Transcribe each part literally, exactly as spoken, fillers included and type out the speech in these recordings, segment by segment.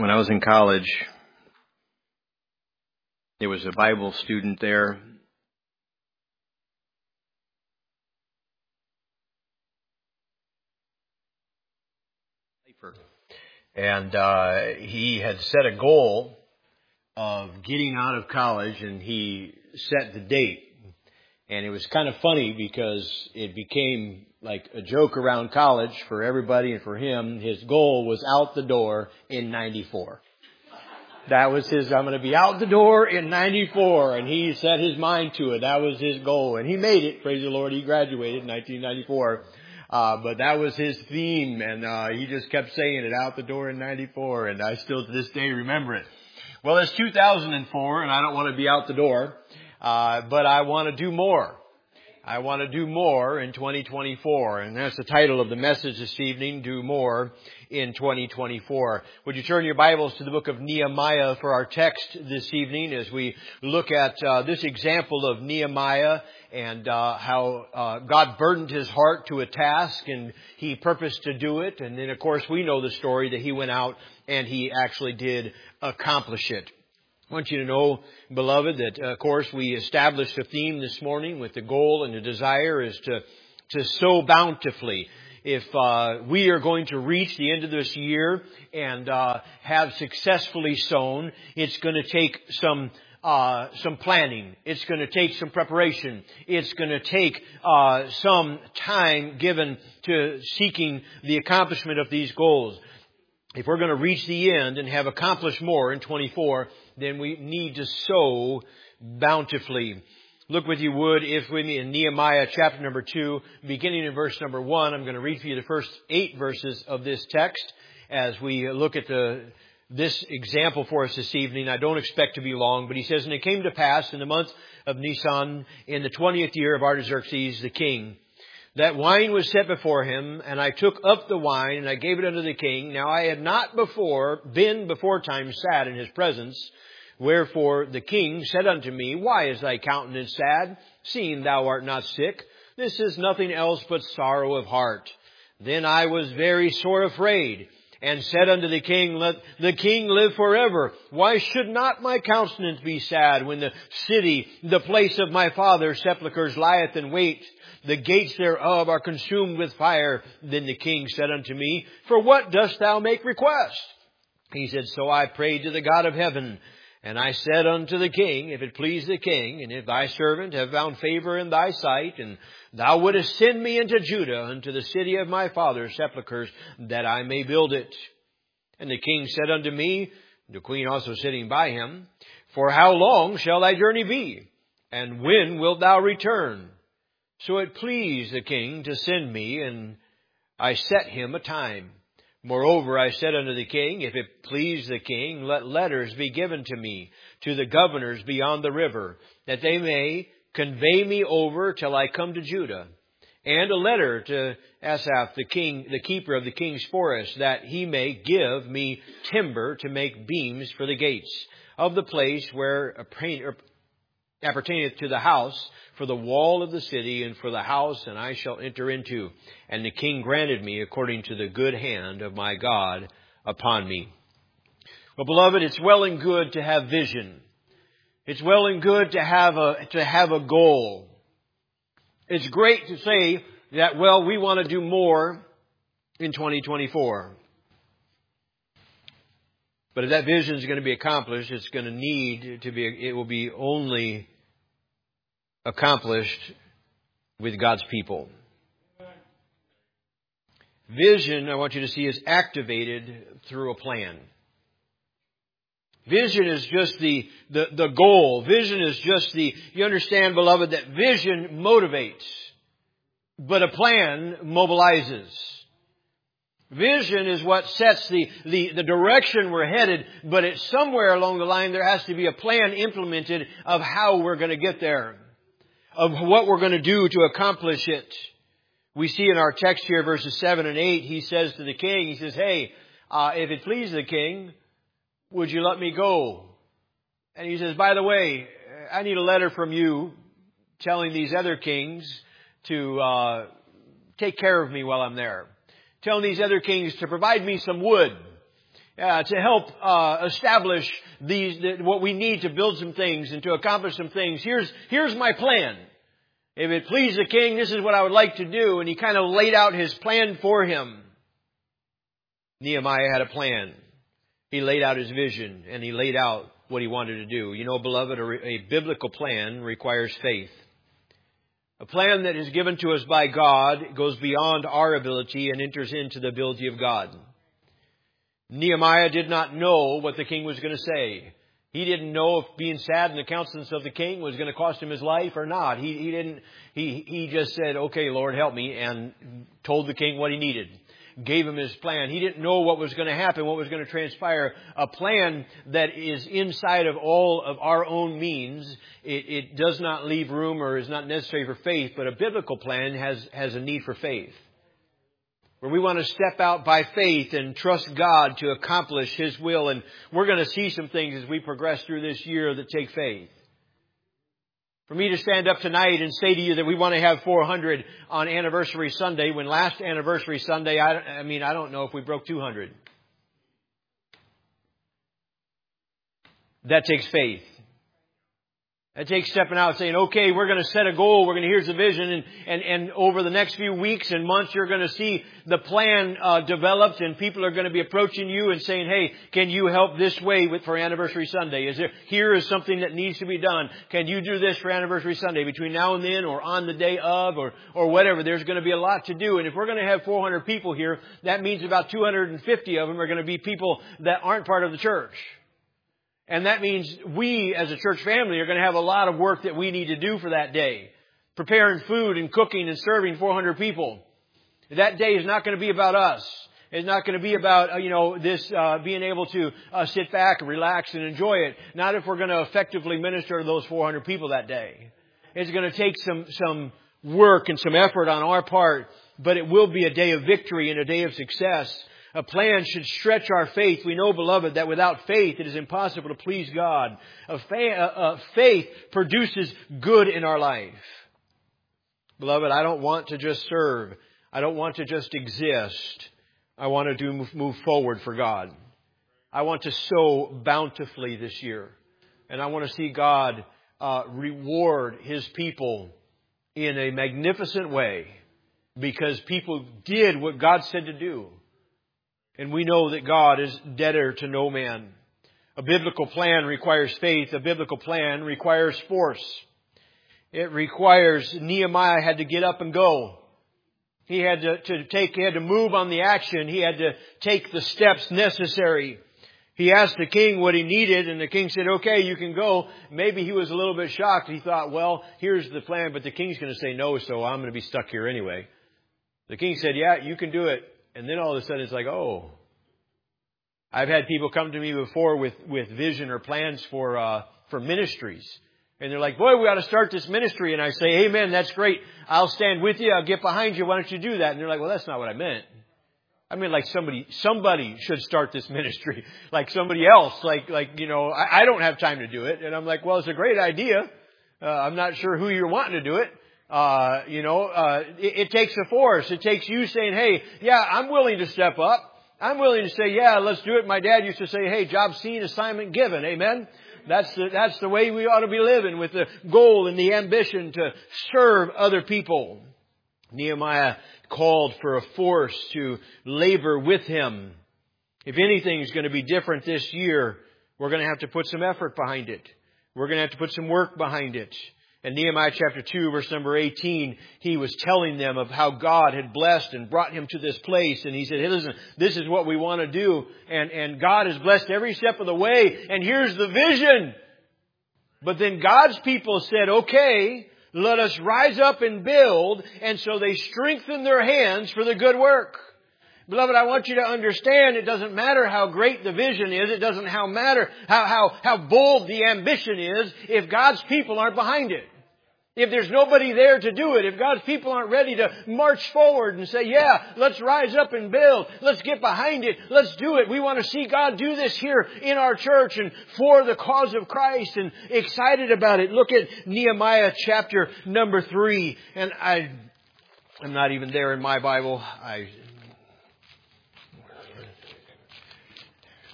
When I was in college, there was a Bible student there. And uh, he had set a goal of getting out of college, and he set the date. And it was kind of funny because it became like a joke around college for everybody and for him. His goal was out the door in ninety-four. That was his, I'm going to be out the door in ninety-four. And he set his mind to it. That was his goal. And he made it. Praise the Lord. He graduated in nineteen ninety-four. Uh, but that was his theme. And uh, he just kept saying it, out the door in ninety-four. And I still to this day remember it. Well, it's two thousand four, and I don't want to be out the door. Uh, but I want to do more. I want to do more in twenty twenty-four. And that's the title of the message this evening, Do More in twenty twenty-four. Would you turn your Bibles to the book of Nehemiah for our text this evening as we look at uh, this example of Nehemiah and uh, how uh, God burdened his heart to a task and he purposed to do it. And then, of course, we know the story that he went out and he actually did accomplish it. I want you to know, beloved, that, uh, of course, we established a theme this morning with the goal and the desire is to, to sow bountifully. If uh, we are going to reach the end of this year and uh, have successfully sown, it's going to take some uh, some planning. It's going to take some preparation. It's going to take uh, some time given to seeking the accomplishment of these goals. If we're going to reach the end and have accomplished more in twenty-four, then we need to sow bountifully. Look with you would, if with me in Nehemiah chapter number two, beginning in verse number one. I'm going to read for you the first eight verses of this text as we look at the this example for us this evening. I don't expect to be long, but he says, And it came to pass in the month of Nisan, in the twentieth year of Artaxerxes the king, that wine was set before him, and I took up the wine, and I gave it unto the king. Now I had not before been before time sad in his presence. Wherefore the king said unto me, Why is thy countenance sad, seeing thou art not sick? This is nothing else but sorrow of heart. Then I was very sore afraid, and said unto the king, Let the king live forever. Why should not my countenance be sad, when the city, the place of my father's sepulchres, lieth in wait? The gates thereof are consumed with fire. Then the king said unto me, For what dost thou make request? He said, So I prayed to the God of heaven. And I said unto the king, If it please the king, and if thy servant have found favor in thy sight, and thou wouldest send me into Judah, unto the city of my father's sepulchres, that I may build it. And the king said unto me, the queen also sitting by him, For how long shall thy journey be? And when wilt thou return? So it pleased the king to send me, and I set him a time. Moreover, I said unto the king, If it please the king, let letters be given to me, to the governors beyond the river, that they may convey me over till I come to Judah. And a letter to Asaph, the king, the keeper of the king's forest, that he may give me timber to make beams for the gates of the place where appertaineth to the house, for the wall of the city, and for the house, and I shall enter into. And the king granted me according to the good hand of my God upon me. Well, beloved, it's well and good to have vision. It's well and good to have a, to have a goal. It's great to say that, well, we want to do more in twenty twenty-four. But if that vision is going to be accomplished, it's going to need to be, it will be only accomplished with God's people. Vision, I want you to see, is activated through a plan. Vision is just the, the, the goal. Vision is just the, you understand, beloved, that vision motivates, but a plan mobilizes. Vision is what sets the, the, the direction we're headed, but it's somewhere along the line there has to be a plan implemented of how we're going to get there, of what we're going to do to accomplish it. We see in our text here, verses seven and eight, he says to the king, he says, Hey, uh, if it please the king, would you let me go? And he says, by the way, I need a letter from you telling these other kings to uh, take care of me while I'm there. Telling these other kings to provide me some wood. uh, to help uh, establish these the, what we need to build some things and to accomplish some things. Here's here's my plan. If it please the king, this is what I would like to do. And he kind of laid out his plan for him. Nehemiah had a plan. He laid out his vision and he laid out what he wanted to do. You know, beloved, a, a biblical plan requires faith. A plan that is given to us by God goes beyond our ability and enters into the ability of God. Nehemiah did not know what the king was going to say. He didn't know if being sad in the countenance of the king was going to cost him his life or not. He, he didn't. He, he just said, "Okay, Lord, help me," and told the king what he needed. Gave him his plan. He didn't know what was going to happen, what was going to transpire. A plan that is inside of all of our own means. It, it does not leave room or is not necessary for faith, but a biblical plan has, has a need for faith. Where we want to step out by faith and trust God to accomplish His will. And we're going to see some things as we progress through this year that take faith. For me to stand up tonight and say to you that we want to have four hundred on Anniversary Sunday, when last Anniversary Sunday, I, I mean, I don't know if we broke two hundred. That takes faith. That takes stepping out and saying, okay, we're going to set a goal. We're going to, here's the vision. And, and, and over the next few weeks and months, you're going to see the plan uh, developed, and people are going to be approaching you and saying, hey, can you help this way with, for Anniversary Sunday? Is there, here is something that needs to be done. Can you do this for Anniversary Sunday between now and then, or on the day of, or, or whatever? There's going to be a lot to do. And if we're going to have four hundred people here, that means about two hundred fifty of them are going to be people that aren't part of the church. And that means we as a church family are going to have a lot of work that we need to do for that day. Preparing food and cooking and serving four hundred people. That day is not going to be about us. It's not going to be about, uh, you know, this uh, being able to uh, sit back and relax and enjoy it. Not if we're going to effectively minister to those four hundred people that day. It's going to take some, some work and some effort on our part. But it will be a day of victory and a day of success. A plan should stretch our faith. We know, beloved, that without faith it is impossible to please God. A fa- a, a faith produces good in our life. Beloved, I don't want to just serve. I don't want to just exist. I want to do move forward for God. I want to sow bountifully this year. And I want to see God uh, reward His people in a magnificent way, because people did what God said to do. And we know that God is debtor to no man. A biblical plan requires faith. A biblical plan requires force. It requires, Nehemiah had to get up and go. He had to, to take, he had to move on the action. He had to take the steps necessary. He asked the king what he needed, and the king said, okay, you can go. Maybe he was a little bit shocked. He thought, well, here's the plan, but the king's going to say no, so I'm going to be stuck here anyway. The king said, yeah, you can do it. And then all of a sudden it's like, oh. I've had people come to me before with, with vision or plans for uh, for ministries. And they're like, boy, we ought to start this ministry. And I say, amen, that's great. I'll stand with you. I'll get behind you. Why don't you do that? And they're like, well, that's not what I meant. I mean, like somebody somebody should start this ministry. Like somebody else. Like, like you know, I, I don't have time to do it. And I'm like, well, it's a great idea. Uh, I'm not sure who you're wanting to do it. Uh, you know, uh, it, it takes a force. It takes you saying, hey, yeah, I'm willing to step up. I'm willing to say, yeah, let's do it. My dad used to say, hey, job seen, assignment given. Amen. That's the, that's the way we ought to be living, with the goal and the ambition to serve other people. Nehemiah called for a force to labor with him. If anything is going to be different this year, we're going to have to put some effort behind it. We're going to have to put some work behind it. In Nehemiah chapter two, verse number eighteen, he was telling them of how God had blessed and brought him to this place. And he said, hey, listen, this is what we want to do. And, and God has blessed every step of the way. And here's the vision. But then God's people said, okay, let us rise up and build. And so they strengthened their hands for the good work. Beloved, I want you to understand, it doesn't matter how great the vision is. It doesn't how matter how, how, how bold the ambition is if God's people aren't behind it. If there's nobody there to do it, if God's people aren't ready to march forward and say, yeah, let's rise up and build. Let's get behind it. Let's do it. We want to see God do this here in our church and for the cause of Christ, and excited about it. Look at Nehemiah chapter number three. And I, I'm not even there in my Bible. I...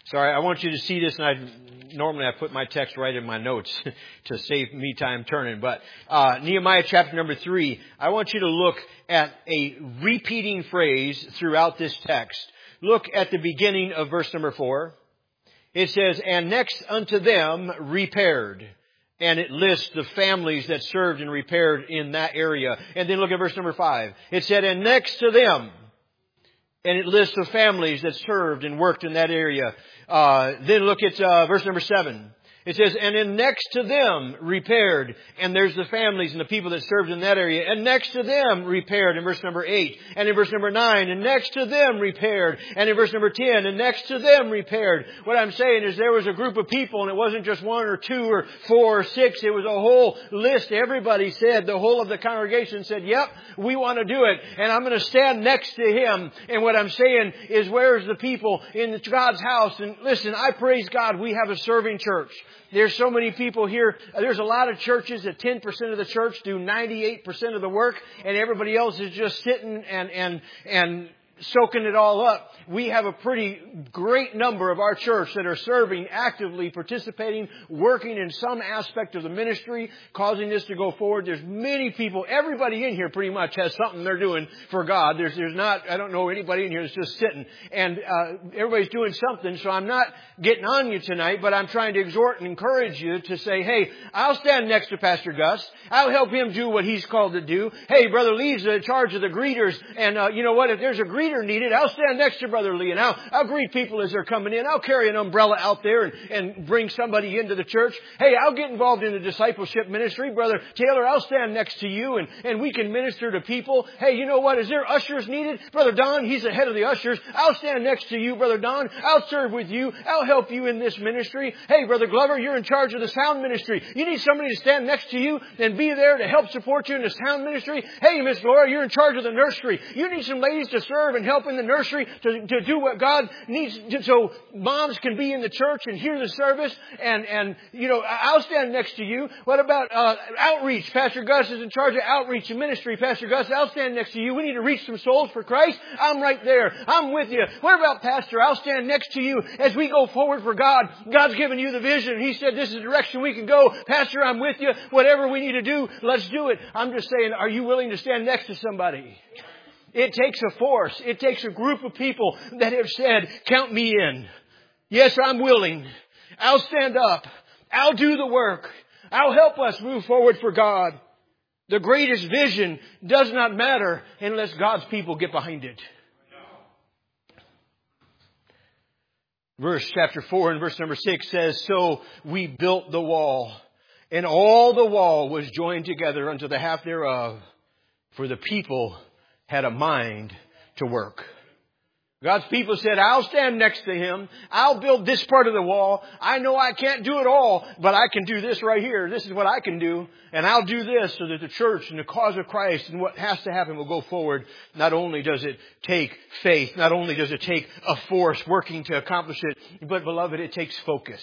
Sorry, I want you to see this, and I normally I put my text right in my notes to save me time turning. But uh, Nehemiah chapter number three, I want you to look at a repeating phrase throughout this text. Look at the beginning of verse number four. It says, and next unto them repaired. And it lists the families that served and repaired in that area. And then look at verse number five. It said, and next to them. And it lists the families that served and worked in that area. Uh, then look at uh, verse number seven. It says, and then next to them repaired. And there's the families and the people that served in that area. And next to them repaired in verse number eight. And in verse number nine. And next to them repaired. And in verse number ten. And next to them repaired. What I'm saying is there was a group of people, and it wasn't just one or two or four or six. It was a whole list. Everybody said, the whole of the congregation said, yep, we want to do it. And I'm going to stand next to him. And what I'm saying is, where's the people in God's house? And listen, I praise God we have a serving church. There's so many people here. There's a lot of churches that ten percent of the church do ninety-eight percent of the work, and everybody else is just sitting and, and, and soaking it all up. We have a pretty great number of our church that are serving, actively participating, working in some aspect of the ministry, causing this to go forward. There's many people, everybody in here pretty much has something they're doing for God. There's, there's not, I don't know anybody in here that's just sitting. And, uh, everybody's doing something. So I'm not getting on you tonight, but I'm trying to exhort and encourage you to say, hey, I'll stand next to Pastor Gus. I'll help him do what he's called to do. Hey, Brother Lee's in charge of the greeters. And, uh, you know what? If there's a greeter needed, I'll stand next to Brother Lee, and I'll, I'll greet people as they're coming in. I'll carry an umbrella out there and, and bring somebody into the church. Hey, I'll get involved in the discipleship ministry. Brother Taylor, I'll stand next to you, and, and we can minister to people. Hey, you know what? Is there ushers needed? Brother Don, he's the head of the ushers. I'll stand next to you, Brother Don. I'll serve with you. I'll help you in this ministry. Hey, Brother Glover, you're in charge of the sound ministry. You need somebody to stand next to you and be there to help support you in the sound ministry. Hey, Miss Laura, you're in charge of the nursery. You need some ladies to serve and help in the nursery to, to do what God needs to, so moms can be in the church and hear the service. And, and, you know, I'll stand next to you. What about, uh, outreach? Pastor Gus is in charge of outreach and ministry. Pastor Gus, I'll stand next to you. We need to reach some souls for Christ. I'm right there. I'm with you. What about Pastor? I'll stand next to you as we go forward for God. God's given you the vision. He said, this is the direction we can go. Pastor, I'm with you. Whatever we need to do, let's do it. I'm just saying, are you willing to stand next to somebody? It takes a force. It takes a group of people that have said, count me in. Yes, I'm willing. I'll stand up. I'll do the work. I'll help us move forward for God. The greatest vision does not matter unless God's people get behind it. Verse chapter four and verse number six says, so we built the wall, and all the wall was joined together unto the half thereof, for the people had a mind to work. God's people said, I'll stand next to him. I'll build this part of the wall. I know I can't do it all, but I can do this right here. This is what I can do. And I'll do this so that the church and the cause of Christ and what has to happen will go forward. Not only does it take faith, not only does it take a force working to accomplish it, but beloved, it takes focus.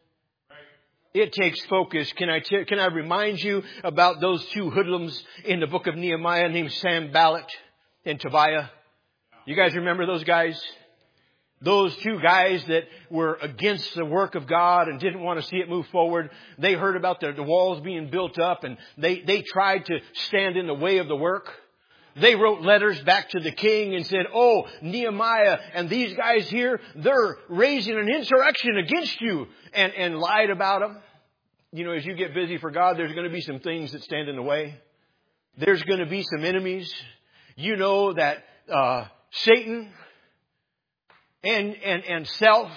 It takes focus. Can I t- can I remind you about those two hoodlums in the book of Nehemiah named Sanballat and Tobiah? You guys remember those guys? Those two guys that were against the work of God and didn't want to see it move forward. They heard about the, the walls being built up, and they, they tried to stand in the way of the work. They wrote letters back to the king and said, oh, Nehemiah and these guys here, they're raising an insurrection against you, and, and lied about them. You know, as you get busy for God, there's going to be some things that stand in the way. There's going to be some enemies. You know that uh, Satan and, and, and self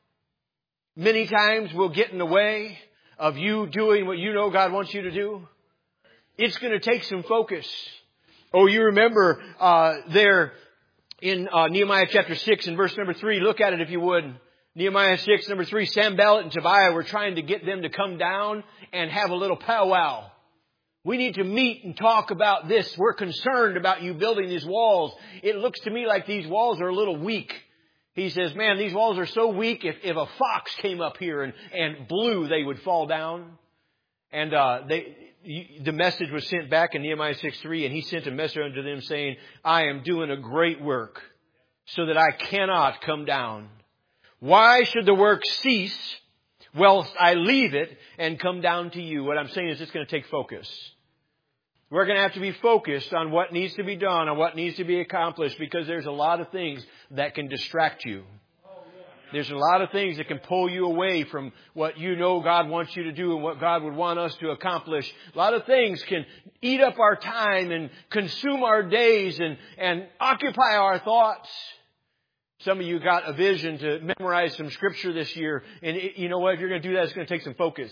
many times will get in the way of you doing what you know God wants you to do. It's going to take some focus. Oh, you remember uh, there in uh, Nehemiah chapter six and verse number three. Look at it if you would. Nehemiah six, number three. Sanballat and Tobiah were trying to get them to come down and have a little powwow. We need to meet and talk about this. We're concerned about you building these walls. It looks to me like these walls are a little weak. He says, man, these walls are so weak. If, if a fox came up here and, and blew, they would fall down. And uh, they... the message was sent back in Nehemiah six three, and he sent a message unto them saying, I am doing a great work so that I cannot come down. Why should the work cease whilst I leave it and come down to you? What I'm saying is it's going to take focus. We're going to have to be focused on what needs to be done, on what needs to be accomplished, because there's a lot of things that can distract you. There's a lot of things that can pull you away from what you know God wants you to do and what God would want us to accomplish. A lot of things can eat up our time and consume our days and, and occupy our thoughts. Some of you got a vision to memorize some scripture this year. And it, you know what? If you're going to do that, it's going to take some focus.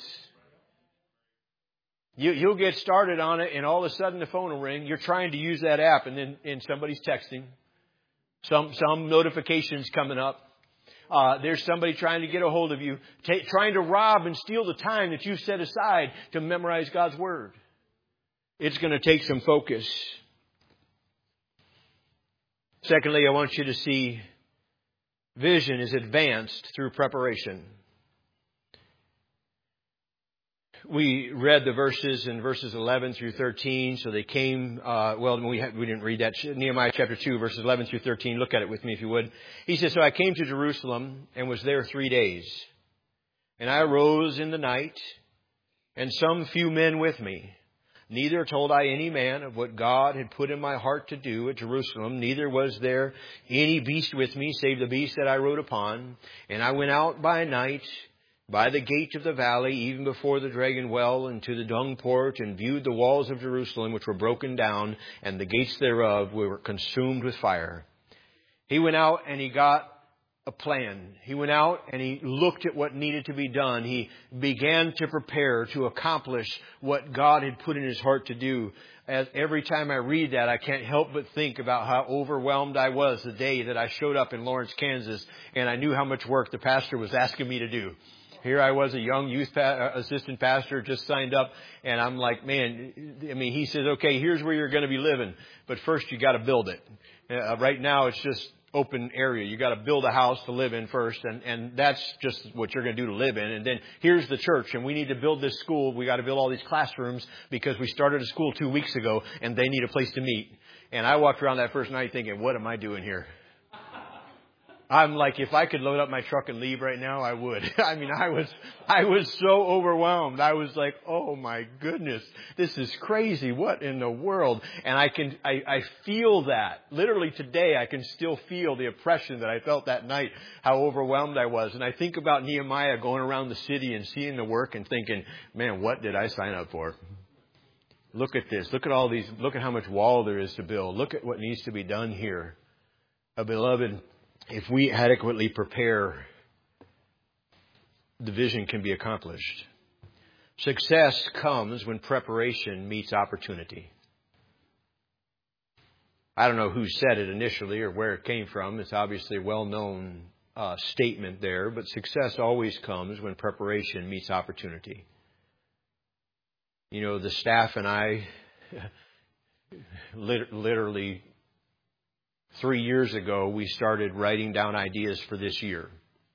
You, you'll get started on it and all of a sudden the phone will ring. You're trying to use that app and then and somebody's texting. Some, some notifications coming up. Uh, there's somebody trying to get a hold of you, t- trying to rob and steal the time that you've set aside to memorize God's Word. It's going to take some focus. Secondly, I want you to see vision is advanced through preparation. We read the verses in verses eleven through thirteen. So they came, uh, well, we, had, we didn't read that. Nehemiah chapter two, verses eleven through thirteen. Look at it with me if you would. He says, so I came to Jerusalem and was there three days. And I arose in the night and some few men with me. Neither told I any man of what God had put in my heart to do at Jerusalem. Neither was there any beast with me, save the beast that I rode upon. And I went out by night by the gate of the valley, even before the dragon well, and to the dung port, and viewed the walls of Jerusalem, which were broken down, and the gates thereof were consumed with fire. He went out and he got a plan. He went out and he looked at what needed to be done. He began to prepare to accomplish what God had put in his heart to do. As every time I read that, I can't help but think about how overwhelmed I was the day that I showed up in Lawrence, Kansas, and I knew how much work the pastor was asking me to do. Here I was, a young youth pa- assistant pastor, just signed up, and I'm like, man, I mean, he says, okay, here's where you're going to be living, but first you got to build it. Uh, right now it's just open area. You got to build a house to live in first, and, and that's just what you're going to do to live in. And then here's the church, and we need to build this school. We got to build all these classrooms because we started a school two weeks ago, and they need a place to meet. And I walked around that first night thinking, what am I doing here? I'm like, if I could load up my truck and leave right now, I would. I mean, I was, I was so overwhelmed. I was like, oh my goodness, this is crazy. What in the world? And I can, I, I feel that literally today. I can still feel the oppression that I felt that night, how overwhelmed I was. And I think about Nehemiah going around the city and seeing the work and thinking, man, what did I sign up for? Look at this. Look at all these. Look at how much wall there is to build. Look at what needs to be done here. Uh, beloved, if we adequately prepare, the vision can be accomplished. Success comes when preparation meets opportunity. I don't know who said it initially or where it came from. It's obviously a well-known uh, statement there, but success always comes when preparation meets opportunity. You know, the staff and I literally Three years ago, we started writing down ideas for this year.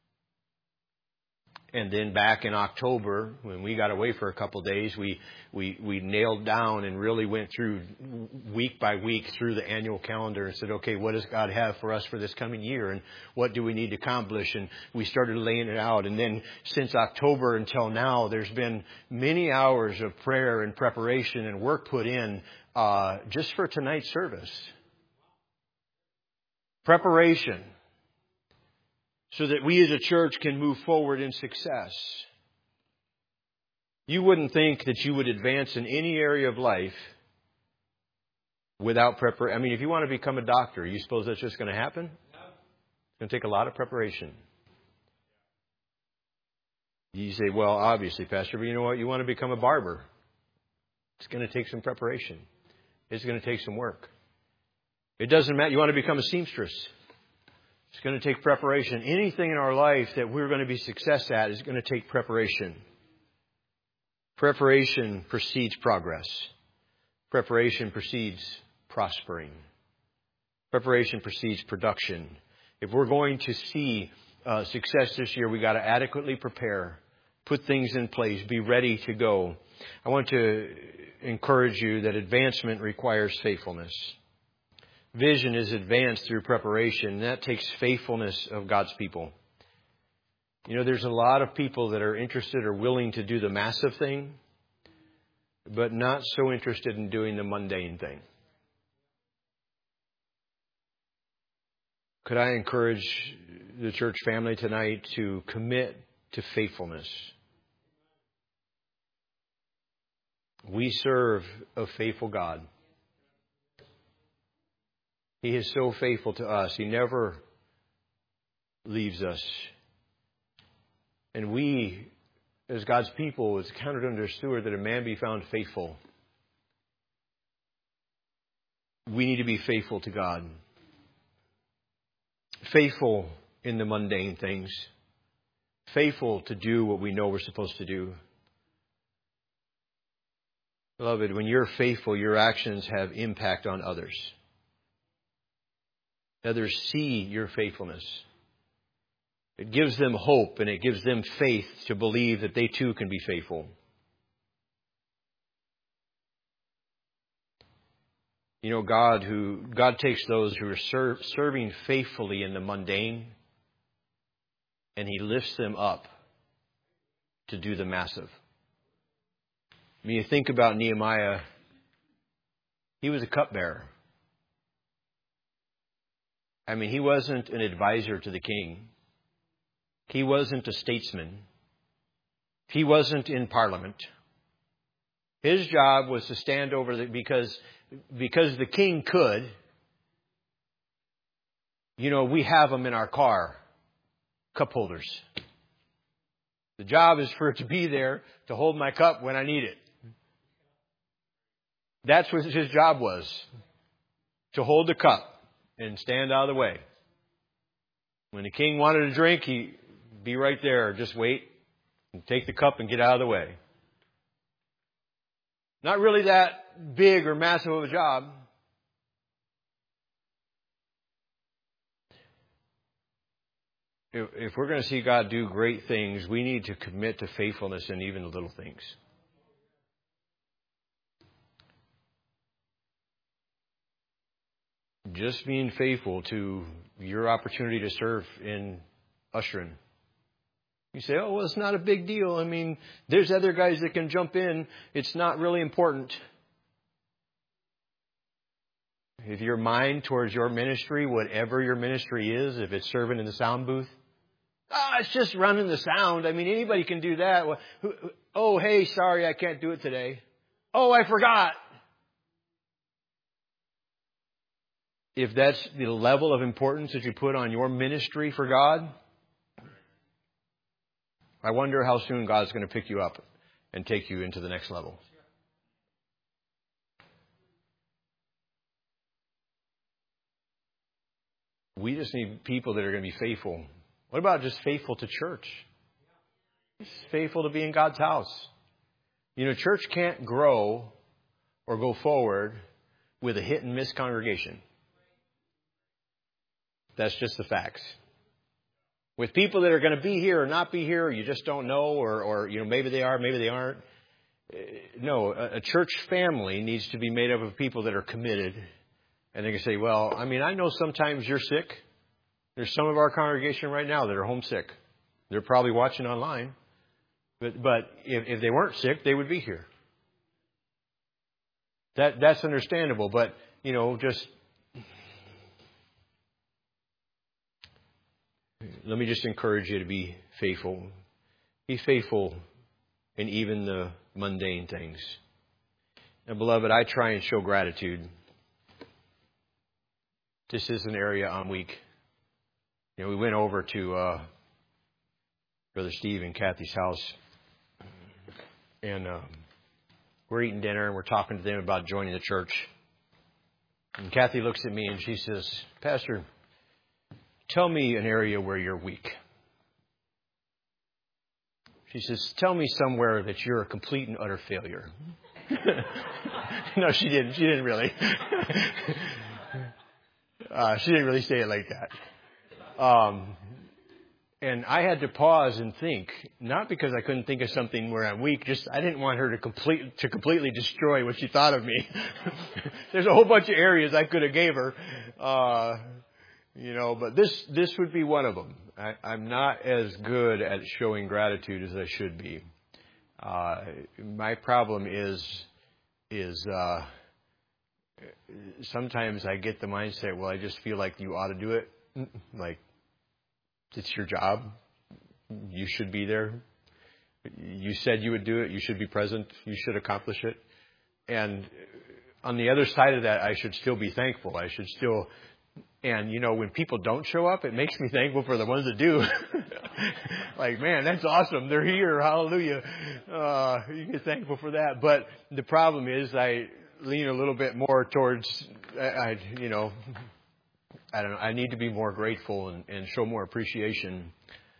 And then back in October, when we got away for a couple of days, we, we, we nailed down and really went through week by week through the annual calendar and said, okay, what does God have for us for this coming year? And what do we need to accomplish? And we started laying it out. And then since October until now, there's been many hours of prayer and preparation and work put in uh, just for tonight's service. Preparation, so that we as a church can move forward in success. You wouldn't think that you would advance in any area of life without preparation. I mean, if you want to become a doctor, you suppose that's just going to happen? It's going to take a lot of preparation. You say, well, obviously, Pastor, but you know what? You want to become a barber. It's going to take some preparation. It's going to take some work. It doesn't matter. You want to become a seamstress. It's going to take preparation. Anything in our life that we're going to be success at is going to take preparation. Preparation precedes progress. Preparation precedes prospering. Preparation precedes production. If we're going to see uh, success this year, we got to adequately prepare, put things in place, be ready to go. I want to encourage you that advancement requires faithfulness. Vision is advanced through preparation. And that takes faithfulness of God's people. You know, there's a lot of people that are interested or willing to do the massive thing, but not so interested in doing the mundane thing. Could I encourage the church family tonight to commit to faithfulness? We serve a faithful God. He is so faithful to us. He never leaves us. And we, as God's people, it's counted under a steward that a man be found faithful. We need to be faithful to God. Faithful in the mundane things. Faithful to do what we know we're supposed to do. Beloved, when you're faithful, your actions have impact on others. Others see your faithfulness. It gives them hope and it gives them faith to believe that they too can be faithful. You know, God who God takes those who are serve, serving faithfully in the mundane, and He lifts them up to do the massive. I mean, you think about Nehemiah, he was a cupbearer. I mean, he wasn't an advisor to the king. He wasn't a statesman. He wasn't in parliament. His job was to stand over the, because, because the king could. You know, we have them in our car, cup holders. The job is for it to be there to hold my cup when I need it. That's what his job was. To hold the cup and stand out of the way. When the king wanted a drink, he'd be right there. Just wait and take the cup and get out of the way. Not really that big or massive of a job. If, if we're going to see God do great things, we need to commit to faithfulness in even the little things. Just being faithful to your opportunity to serve in ushering. You say, oh, well, it's not a big deal. I mean, there's other guys that can jump in. It's not really important. If your mind towards your ministry, whatever your ministry is, if it's serving in the sound booth, ah, oh, it's just running the sound. I mean, anybody can do that. Oh, hey, sorry, I can't do it today. Oh, I forgot. If that's the level of importance that you put on your ministry for God, I wonder how soon God's going to pick you up and take you into the next level. We just need people that are going to be faithful. What about just faithful to church? Just faithful to be in God's house. You know, church can't grow or go forward with a hit and miss congregation. That's just the facts. With people that are going to be here or not be here, or you just don't know, or, or you know, maybe they are, maybe they aren't. No, a, a church family needs to be made up of people that are committed. And they can say, well, I mean, I know sometimes you're sick. There's some of our congregation right now that are homesick. They're probably watching online. But but if, if they weren't sick, they would be here. That that's understandable. But, you know, just let me just encourage you to be faithful. Be faithful in even the mundane things. And beloved, I try and show gratitude. This is an area I'm weak. You know, we went over to uh, Brother Steve and Kathy's house, and uh, we're eating dinner, and we're talking to them about joining the church. And Kathy looks at me and she says, Pastor, tell me an area where you're weak. She says, tell me somewhere that you're a complete and utter failure. No, she didn't. She didn't really. uh, she didn't really say it like that. Um, and I had to pause and think, not because I couldn't think of something where I'm weak, just I didn't want her to complete to completely destroy what she thought of me. There's a whole bunch of areas I could have gave her, uh, you know, but this this would be one of them. I, I'm not as good at showing gratitude as I should be. Uh, my problem is, is, uh, sometimes I get the mindset, well, I just feel like you ought to do it. Like, it's your job. You should be there. You said you would do it. You should be present. You should accomplish it. And on the other side of that, I should still be thankful. I should still, and you know, when people don't show up, it makes me thankful for the ones that do. Like, man, that's awesome. They're here. Hallelujah. Uh, you get thankful for that. But the problem is I lean a little bit more towards, I, I you know, I don't know. I need to be more grateful and, and show more appreciation.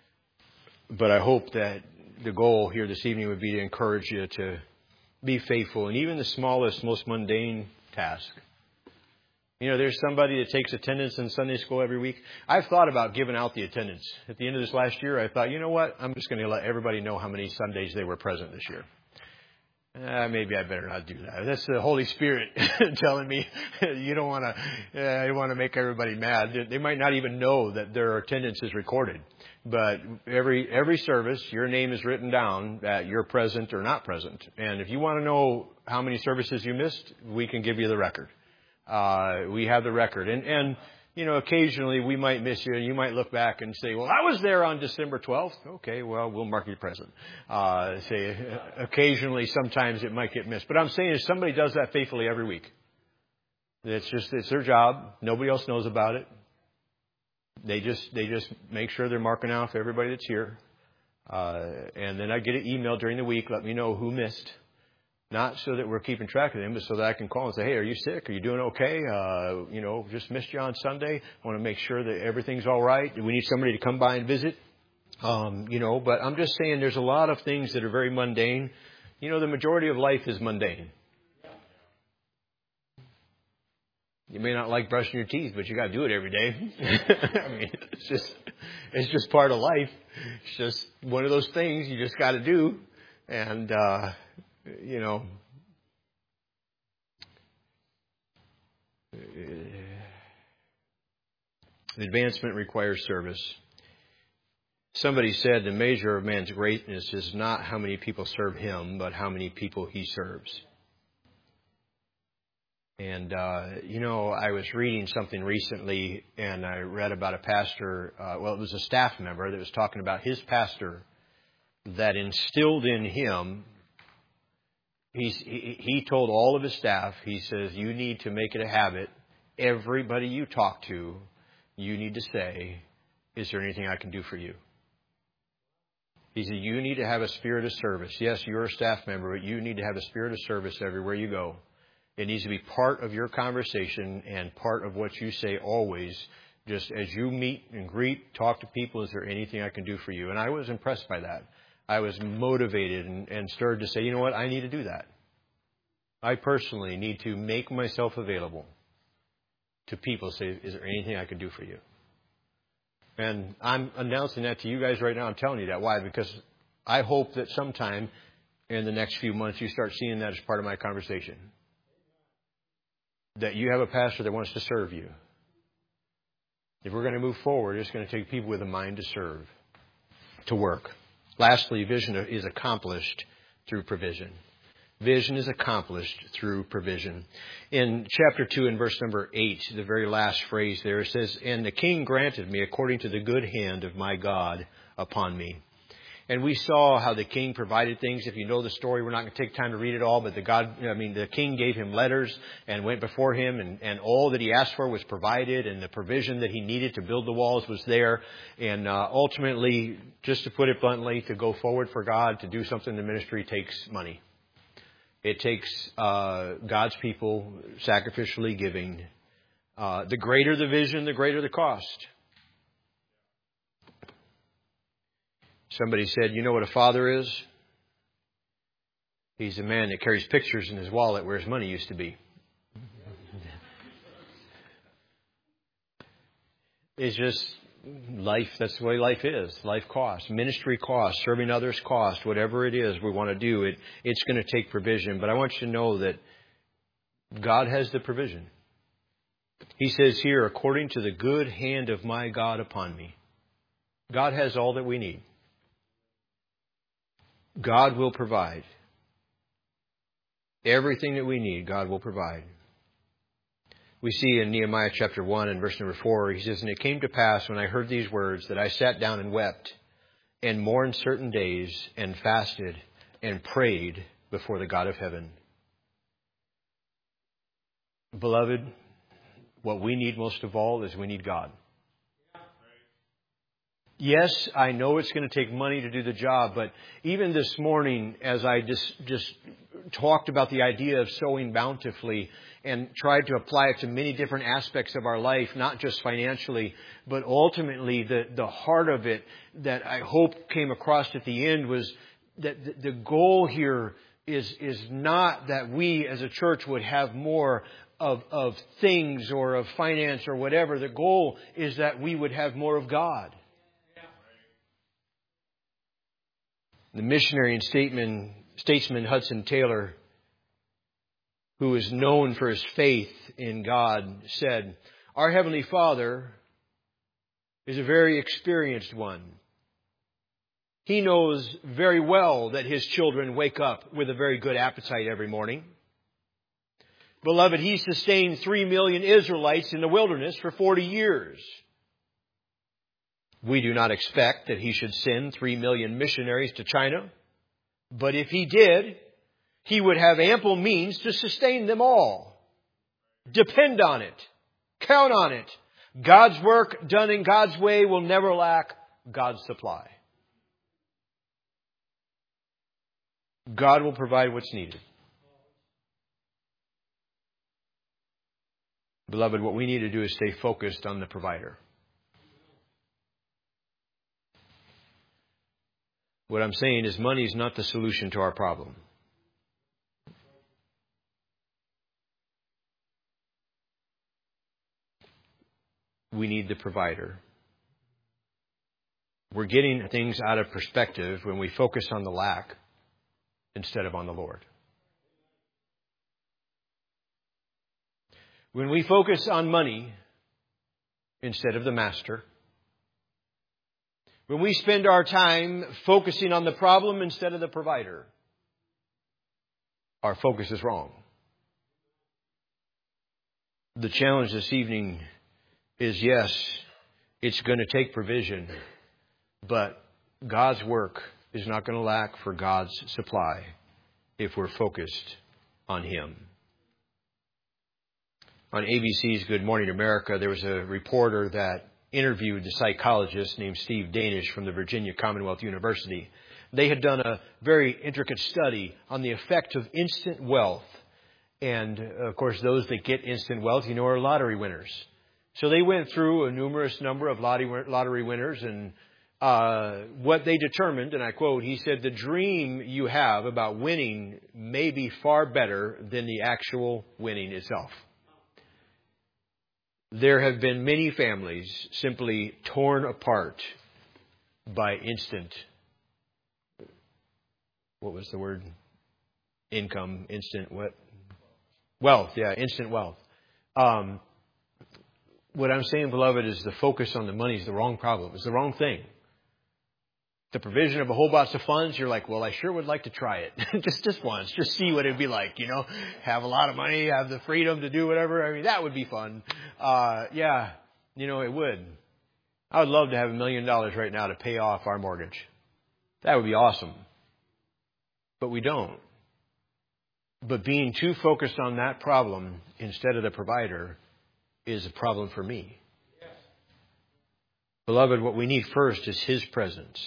But I hope that the goal here this evening would be to encourage you to be faithful in even the smallest, most mundane task. You know, there's somebody that takes attendance in Sunday school every week. I've thought about giving out the attendance. At the end of this last year, I thought, you know what? I'm just going to let everybody know how many Sundays they were present this year. Uh, maybe I better not do that. That's the Holy Spirit telling me you don't want to. Uh, you want to make everybody mad. They might not even know that their attendance is recorded. But every every service, your name is written down that you're present or not present. And if you want to know how many services you missed, we can give you the record. Uh, we have the record. And, and, you know, occasionally we might miss you and you might look back and say, well, I was there on December twelfth. Okay, well, we'll mark you present. Uh, say occasionally, sometimes it might get missed. But I'm saying if somebody does that faithfully every week, it's just, it's their job. Nobody else knows about it. They just, they just make sure they're marking off everybody that's here. Uh, and then I get an email during the week, let me know who missed. Not so that we're keeping track of them, but so that I can call and say, hey, are you sick? Are you doing okay? Uh, you know, just missed you on Sunday. I want to make sure that everything's all right. Do we need somebody to come by and visit? Um, you know, but I'm just saying there's a lot of things that are very mundane. You know, the majority of life is mundane. You may not like brushing your teeth, but you got to do it every day. I mean, it's just, it's just part of life. It's just one of those things you just got to do. And, uh, you know, advancement requires service. Somebody said the measure of man's greatness is not how many people serve him, but how many people he serves. And, uh, you know, I was reading something recently and I read about a pastor, uh, well, it was a staff member that was talking about his pastor that instilled in him. He's, he, he told all of his staff, he says, you need to make it a habit. Everybody you talk to, you need to say, is there anything I can do for you? He said, you need to have a spirit of service. Yes, you're a staff member, but you need to have a spirit of service everywhere you go. It needs to be part of your conversation and part of what you say always. Just as you meet and greet, talk to people, is there anything I can do for you? And I was impressed by that. I was motivated and, and started to say, you know what, I need to do that. I personally need to make myself available to people. Say, is there anything I can do for you? And I'm announcing that to you guys right now. I'm telling you that. Why? Because I hope that sometime in the next few months you start seeing that as part of my conversation. That you have a pastor that wants to serve you. If we're going to move forward, it's going to take people with a mind to serve, to work. Lastly, vision is accomplished through provision. Vision is accomplished through provision. In chapter two and verse number eight, the very last phrase there, it says, and the king granted me according to the good hand of my God upon me. And we saw how the king provided things. If you know the story, we're not going to take time to read it all, but the God, I mean, the king gave him letters and went before him, and, and all that he asked for was provided, and the provision that he needed to build the walls was there. And uh, ultimately, just to put it bluntly, to go forward for God, to do something in the ministry takes money. It takes uh, God's people sacrificially giving. Uh, the greater the vision, the greater the cost. Somebody said, you know what a father is? He's a man that carries pictures in his wallet where his money used to be. It's just life. That's the way life is. Life costs. Ministry costs. Serving others costs. Whatever it is we want to do, it it's going to take provision. But I want you to know that God has the provision. He says here, according to the good hand of my God upon me. God has all that we need. God will provide. Everything that we need, God will provide. We see in Nehemiah chapter one and verse number four, he says, "And it came to pass when I heard these words that I sat down and wept and mourned certain days and fasted and prayed before the God of heaven." Beloved, what we need most of all is we need God. Yes, I know it's going to take money to do the job, but even this morning, as I just, just talked about the idea of sowing bountifully and tried to apply it to many different aspects of our life, not just financially, but ultimately the, the heart of it that I hope came across at the end was that the, the goal here is, is not that we as a church would have more of, of things or of finance or whatever. The goal is that we would have more of God. The missionary and statesman, statesman Hudson Taylor, who is known for his faith in God, said, "Our Heavenly Father is a very experienced one. He knows very well that His children wake up with a very good appetite every morning. Beloved, He sustained three million Israelites in the wilderness for forty years. We do not expect that He should send three million missionaries to China. But if He did, He would have ample means to sustain them all. Depend on it. Count on it. God's work done in God's way will never lack God's supply." God will provide what's needed. Beloved, what we need to do is stay focused on the provider. What I'm saying is money is not the solution to our problem. We need the provider. We're getting things out of perspective when we focus on the lack instead of on the Lord. When we focus on money instead of the Master. When we spend our time focusing on the problem instead of the provider, our focus is wrong. The challenge this evening is, yes, it's going to take provision, but God's work is not going to lack for God's supply if we're focused on Him. On A B C's Good Morning America, there was a reporter that interviewed a psychologist named Steve Danish from the Virginia Commonwealth University. They had done a very intricate study on the effect of instant wealth. And, of course, those that get instant wealth, you know, are lottery winners. So they went through a numerous number of lottery winners, and uh, what they determined, and I quote, he said, "The dream you have about winning may be far better than the actual winning itself." There have been many families simply torn apart by instant, what was the word? Income, instant what? Wealth, yeah, instant wealth. Um, what I'm saying, beloved, is the focus on the money is the wrong problem. It's the wrong thing. The provision of a whole bunch of funds, you're like, well, I sure would like to try it. just just once. Just see what it'd be like, you know. Have a lot of money, have the freedom to do whatever. I mean, that would be fun. Uh, yeah, you know, it would. I would love to have a million dollars right now to pay off our mortgage. That would be awesome. But we don't. But being too focused on that problem instead of the provider is a problem for me. Yes. Beloved, what we need first is His presence.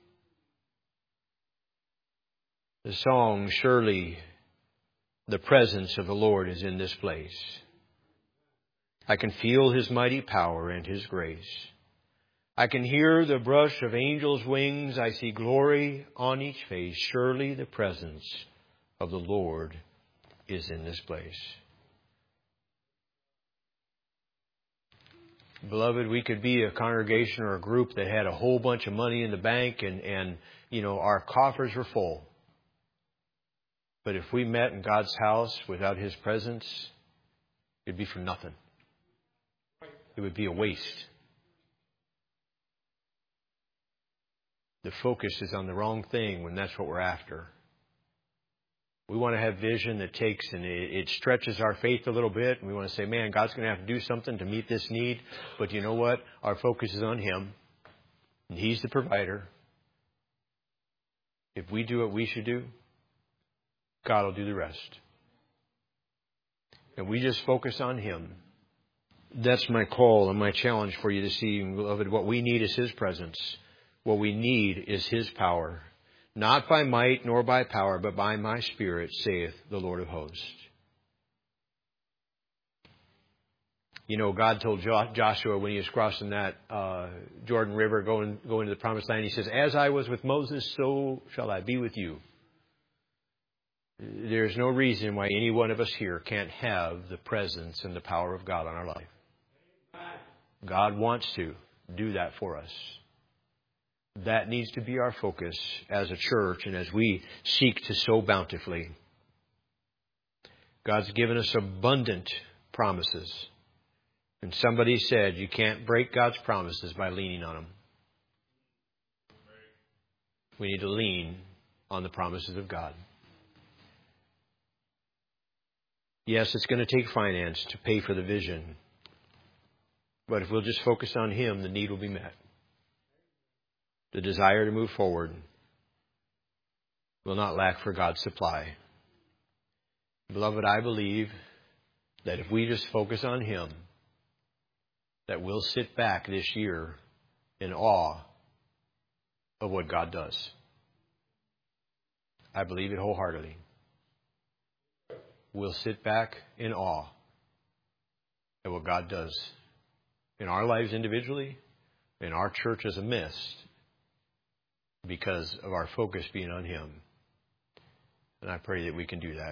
The song, "Surely the presence of the Lord is in this place. I can feel His mighty power and His grace. I can hear the brush of angels' wings. I see glory on each face. Surely the presence of the Lord is in this place." Beloved, we could be a congregation or a group that had a whole bunch of money in the bank and, and you know, our coffers were full. But if we met in God's house without His presence, it'd be for nothing. It would be a waste. the focus is on the wrong thing when that's what we're after. We want to have vision that takes and it, it stretches our faith a little bit. And we want to say, man, God's going to have to do something to meet this need. But you know what? Our focus is on Him. And He's the provider. If we do what we should do, God will do the rest. And we just focus on Him. That's my call and my challenge for you this evening, beloved. What we need is His presence. What we need is His power. Not by might nor by power, but by my Spirit, saith the Lord of hosts. You know, God told Joshua when he was crossing that uh, Jordan River, going, going to the Promised Land, He says, as I was with Moses, so shall I be with you. There's no reason why any one of us here can't have the presence and the power of God on our life. God wants to do that for us. That needs to be our focus as a church and as we seek to sow bountifully. God's given us abundant promises. And somebody said you can't break God's promises by leaning on them. We need to lean on the promises of God. Yes, it's going to take finance to pay for the vision. But if we'll just focus on Him, the need will be met. The desire to move forward will not lack for God's supply. Beloved, I believe that if we just focus on Him, that we'll sit back this year in awe of what God does. I believe it wholeheartedly. We'll sit back in awe at what God does in our lives individually, in our church as a mist, because of our focus being on Him. And I pray that we can do that.